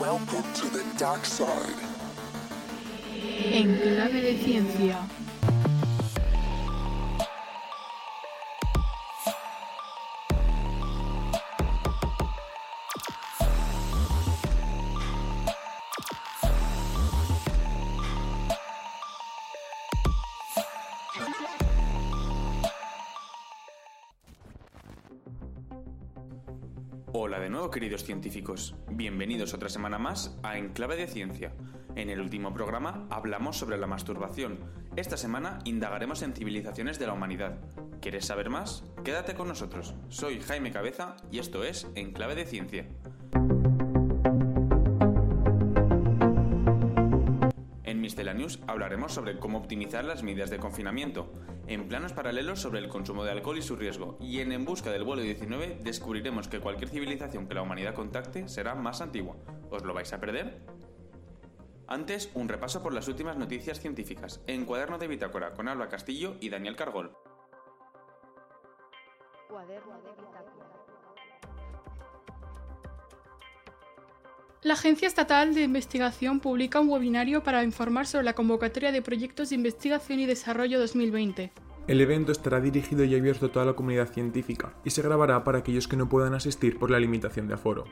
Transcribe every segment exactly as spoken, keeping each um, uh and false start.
Welcome to the dark side. En clave de ciencia. Hola de nuevo, queridos científicos. Bienvenidos otra semana más a En Clave de Ciencia. En el último programa hablamos sobre la masturbación. Esta semana indagaremos en civilizaciones de la humanidad. ¿Quieres saber más? Quédate con nosotros. Soy Jaime Cabeza y esto es En Clave de Ciencia. En Miscellaneous hablaremos sobre cómo optimizar las medidas de confinamiento, en planos paralelos sobre el consumo de alcohol y su riesgo, y en En busca del vuelo diecinueve descubriremos que cualquier civilización que la humanidad contacte será más antigua. ¿Os lo vais a perder? Antes, un repaso por las últimas noticias científicas, en Cuaderno de Bitácora con Alba Castillo y Daniel Cargol. Cuaderno de Bitácora. La Agencia Estatal de Investigación publica un webinario para informar sobre la convocatoria de proyectos de investigación y desarrollo dos mil veinte. El evento estará dirigido y abierto a toda la comunidad científica y se grabará para aquellos que no puedan asistir por la limitación de aforo.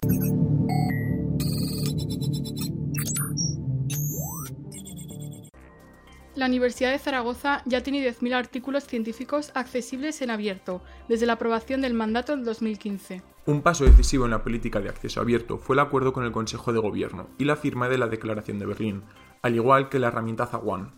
La Universidad de Zaragoza ya tiene diez mil artículos científicos accesibles en abierto, desde la aprobación del mandato del dos mil quince. Un paso decisivo en la política de acceso abierto fue el acuerdo con el Consejo de Gobierno y la firma de la Declaración de Berlín, al igual que la herramienta Zawan.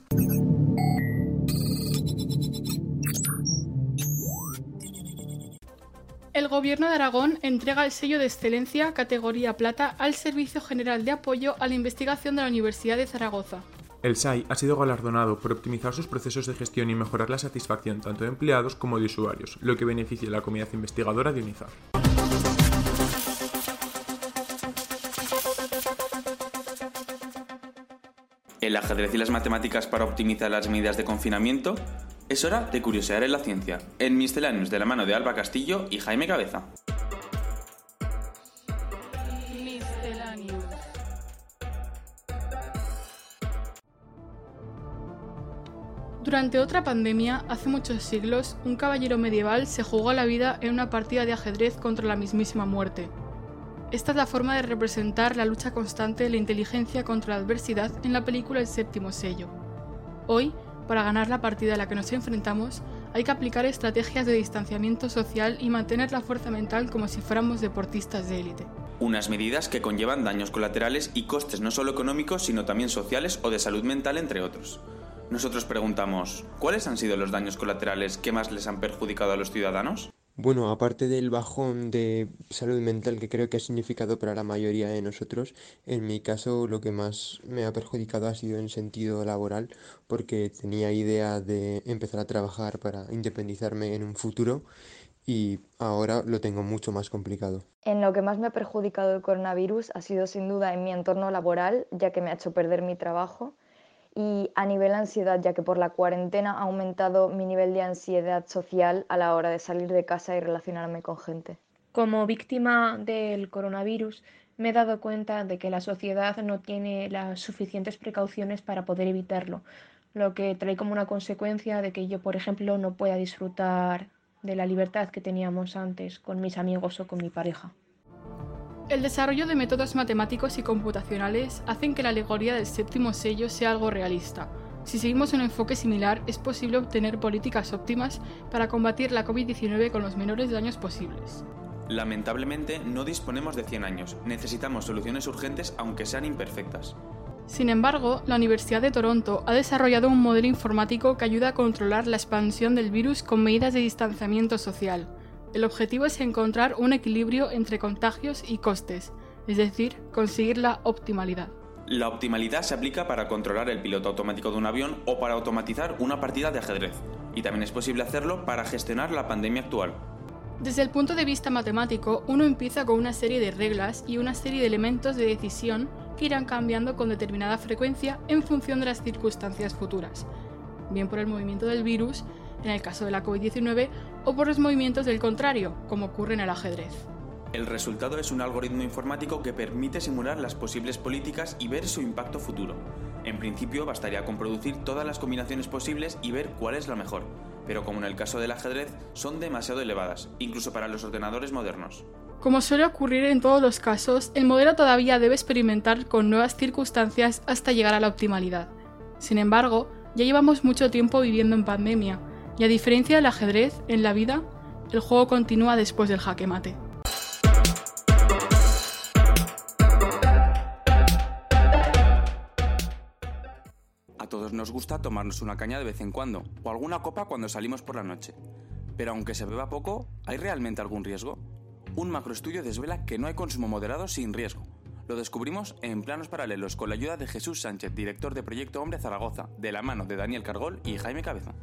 El Gobierno de Aragón entrega el sello de excelencia categoría plata al Servicio General de Apoyo a la Investigación de la Universidad de Zaragoza. El S A I ha sido galardonado por optimizar sus procesos de gestión y mejorar la satisfacción tanto de empleados como de usuarios, lo que beneficia a la comunidad investigadora de UNIZAR. El ajedrez y las matemáticas para optimizar las medidas de confinamiento. Es hora de curiosear en la ciencia, en Miscellaneous de la mano de Alba Castillo y Jaime Cabeza. Miscellaneous. Durante otra pandemia, hace muchos siglos, un caballero medieval se jugó la vida en una partida de ajedrez contra la mismísima muerte. Esta es la forma de representar la lucha constante de la inteligencia contra la adversidad en la película El séptimo sello. Hoy, para ganar la partida a la que nos enfrentamos, hay que aplicar estrategias de distanciamiento social y mantener la fuerza mental como si fuéramos deportistas de élite. Unas medidas que conllevan daños colaterales y costes no solo económicos, sino también sociales o de salud mental, entre otros. Nosotros preguntamos, ¿cuáles han sido los daños colaterales que más les han perjudicado a los ciudadanos? Bueno, aparte del bajón de salud mental que creo que ha significado para la mayoría de nosotros, en mi caso lo que más me ha perjudicado ha sido en sentido laboral, porque tenía idea de empezar a trabajar para independizarme en un futuro y ahora lo tengo mucho más complicado. En lo que más me ha perjudicado el coronavirus ha sido sin duda en mi entorno laboral, ya que me ha hecho perder mi trabajo, y a nivel ansiedad, ya que por la cuarentena ha aumentado mi nivel de ansiedad social a la hora de salir de casa y relacionarme con gente. Como víctima del coronavirus, me he dado cuenta de que la sociedad no tiene las suficientes precauciones para poder evitarlo, lo que trae como una consecuencia de que yo, por ejemplo, no pueda disfrutar de la libertad que teníamos antes con mis amigos o con mi pareja. El desarrollo de métodos matemáticos y computacionales hacen que la alegoría del séptimo sello sea algo realista. Si seguimos un enfoque similar, es posible obtener políticas óptimas para combatir la covid diecinueve con los menores daños posibles. Lamentablemente, no disponemos de cien años. Necesitamos soluciones urgentes, aunque sean imperfectas. Sin embargo, la Universidad de Toronto ha desarrollado un modelo informático que ayuda a controlar la expansión del virus con medidas de distanciamiento social. El objetivo es encontrar un equilibrio entre contagios y costes, es decir, conseguir la optimalidad. La optimalidad se aplica para controlar el piloto automático de un avión o para automatizar una partida de ajedrez, y también es posible hacerlo para gestionar la pandemia actual. Desde el punto de vista matemático, uno empieza con una serie de reglas y una serie de elementos de decisión que irán cambiando con determinada frecuencia en función de las circunstancias futuras, bien por el movimiento del virus, en el caso de la covid diecinueve, o por los movimientos del contrario, como ocurre en el ajedrez. El resultado es un algoritmo informático que permite simular las posibles políticas y ver su impacto futuro. En principio bastaría con producir todas las combinaciones posibles y ver cuál es la mejor, pero como en el caso del ajedrez, son demasiado elevadas, incluso para los ordenadores modernos. Como suele ocurrir en todos los casos, el modelo todavía debe experimentar con nuevas circunstancias hasta llegar a la optimalidad. Sin embargo, ya llevamos mucho tiempo viviendo en pandemia, y a diferencia del ajedrez, en la vida, el juego continúa después del jaque mate. A todos nos gusta tomarnos una caña de vez en cuando, o alguna copa cuando salimos por la noche. Pero aunque se beba poco, ¿hay realmente algún riesgo? Un macroestudio desvela que no hay consumo moderado sin riesgo. Lo descubrimos en Planos Paralelos con la ayuda de Jesús Sánchez, director de Proyecto Hombre Zaragoza, de la mano de Daniel Cargol y Jaime Cabeza.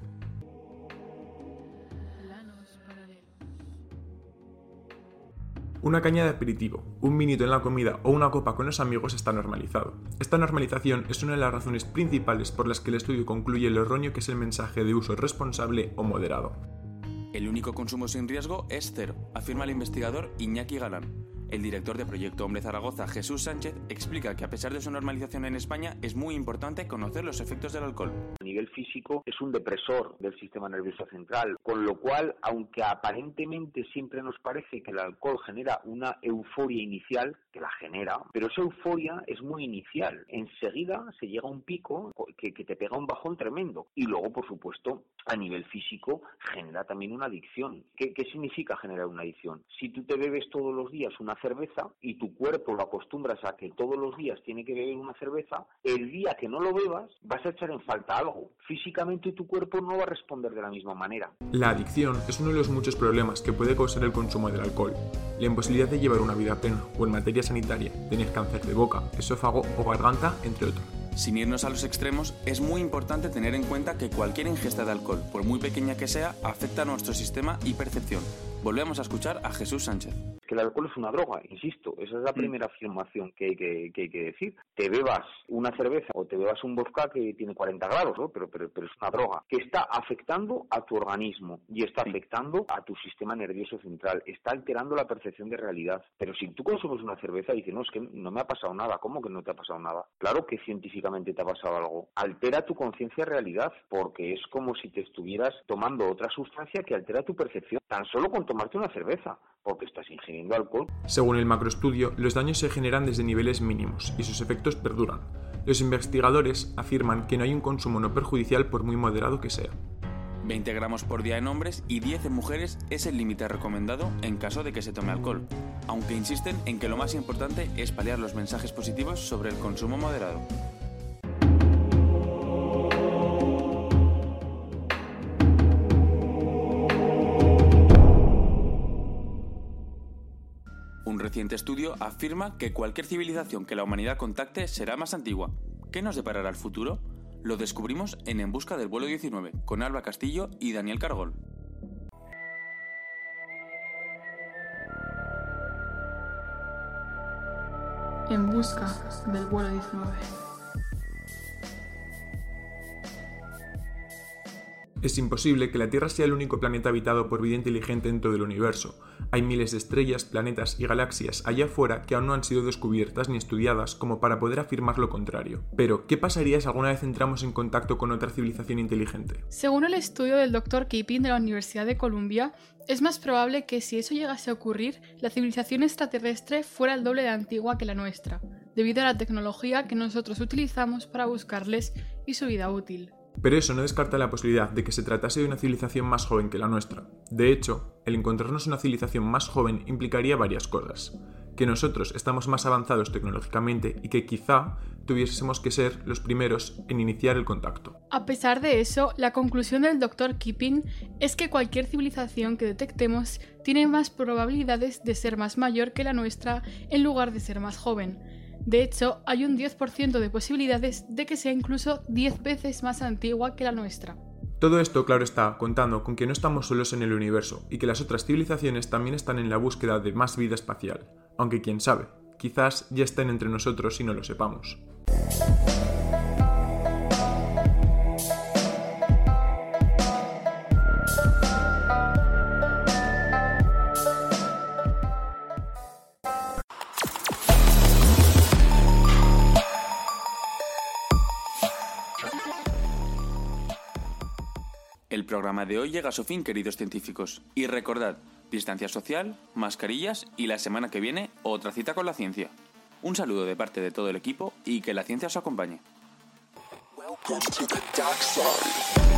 Una caña de aperitivo, un vinito en la comida o una copa con los amigos está normalizado. Esta normalización es una de las razones principales por las que el estudio concluye lo erróneo que es el mensaje de uso responsable o moderado. El único consumo sin riesgo es cero, afirma el investigador Iñaki Galán. El director de Proyecto Hombre Zaragoza, Jesús Sánchez, explica que a pesar de su normalización en España, es muy importante conocer los efectos del alcohol. A nivel físico es un depresor del sistema nervioso central, con lo cual, aunque aparentemente siempre nos parece que el alcohol genera una euforia inicial, que la genera, pero esa euforia es muy inicial. Enseguida se llega a un pico que, que te pega un bajón tremendo. Y luego, por supuesto, a nivel físico genera también una adicción. ¿Qué, qué significa generar una adicción? Si tú te bebes todos los días una cerveza y tu cuerpo lo acostumbras a que todos los días tiene que beber una cerveza, el día que no lo bebas vas a echar en falta algo. Físicamente tu cuerpo no va a responder de la misma manera. La adicción es uno de los muchos problemas que puede causar el consumo del alcohol. La imposibilidad de llevar una vida plena o en materia sanitaria, tener cáncer de boca, esófago o garganta, entre otros. Sin irnos a los extremos, es muy importante tener en cuenta que cualquier ingesta de alcohol, por muy pequeña que sea, afecta a nuestro sistema y percepción. Volvemos a escuchar a Jesús Sánchez. Que el alcohol es una droga, insisto, esa es la primera afirmación que hay que, que, hay que decir. Te bebas una cerveza o te bebas un vodka que tiene cuarenta grados, ¿no? pero, pero, pero es una droga que está afectando a tu organismo y está afectando a tu sistema nervioso central, está alterando la percepción de realidad. Pero si tú consumes una cerveza y dices, no, es que no me ha pasado nada, ¿cómo que no te ha pasado nada? Claro que científicamente te ha pasado algo. Altera tu conciencia de realidad porque es como si te estuvieras tomando otra sustancia que altera tu percepción, tan solo con tomarte una cerveza, porque estás ingiriendo alcohol. Según el macroestudio, los daños se generan desde niveles mínimos y sus efectos perduran. Los investigadores afirman que no hay un consumo no perjudicial por muy moderado que sea. veinte gramos por día en hombres y diez en mujeres es el límite recomendado en caso de que se tome alcohol, aunque insisten en que lo más importante es paliar los mensajes positivos sobre el consumo moderado. Un reciente estudio afirma que cualquier civilización que la humanidad contacte será más antigua. ¿Qué nos deparará el futuro? Lo descubrimos en En busca del vuelo diecinueve, con Alba Castillo y Daniel Cargol. En busca del vuelo diecinueve. Es imposible que la Tierra sea el único planeta habitado por vida inteligente en todo el universo. Hay miles de estrellas, planetas y galaxias allá afuera que aún no han sido descubiertas ni estudiadas como para poder afirmar lo contrario. Pero, ¿qué pasaría si alguna vez entramos en contacto con otra civilización inteligente? Según el estudio del doctor Keeping de la Universidad de Columbia, es más probable que si eso llegase a ocurrir, la civilización extraterrestre fuera el doble de antigua que la nuestra, debido a la tecnología que nosotros utilizamos para buscarles y su vida útil. Pero eso no descarta la posibilidad de que se tratase de una civilización más joven que la nuestra. De hecho, el encontrarnos una civilización más joven implicaría varias cosas. Que nosotros estamos más avanzados tecnológicamente y que quizá tuviésemos que ser los primeros en iniciar el contacto. A pesar de eso, la conclusión del doctor Keeping es que cualquier civilización que detectemos tiene más probabilidades de ser más mayor que la nuestra en lugar de ser más joven. De hecho, hay un diez por ciento de posibilidades de que sea incluso diez veces más antigua que la nuestra. Todo esto, claro está, contando con que no estamos solos en el universo y que las otras civilizaciones también están en la búsqueda de más vida espacial. Aunque quién sabe, quizás ya estén entre nosotros y no lo sepamos. El programa de hoy llega a su fin, queridos científicos. Y recordad, distancia social, mascarillas y la semana que viene otra cita con la ciencia. Un saludo de parte de todo el equipo y que la ciencia os acompañe. Welcome to the dark side.